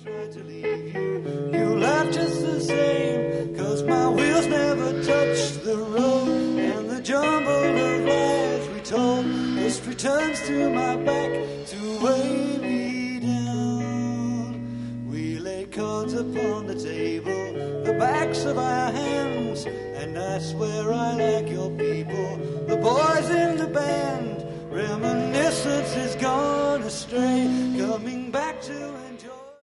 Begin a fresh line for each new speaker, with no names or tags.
tried to leave you. You laughed just the same, 'cause my wheels never touched the road. And the jumble of lies we told just returns to my back to weigh me down. We lay cards upon the table, the backs of our hands, and I swear I like your people, the boys in the band. Reminiscence is gone astray, coming back to enjoy.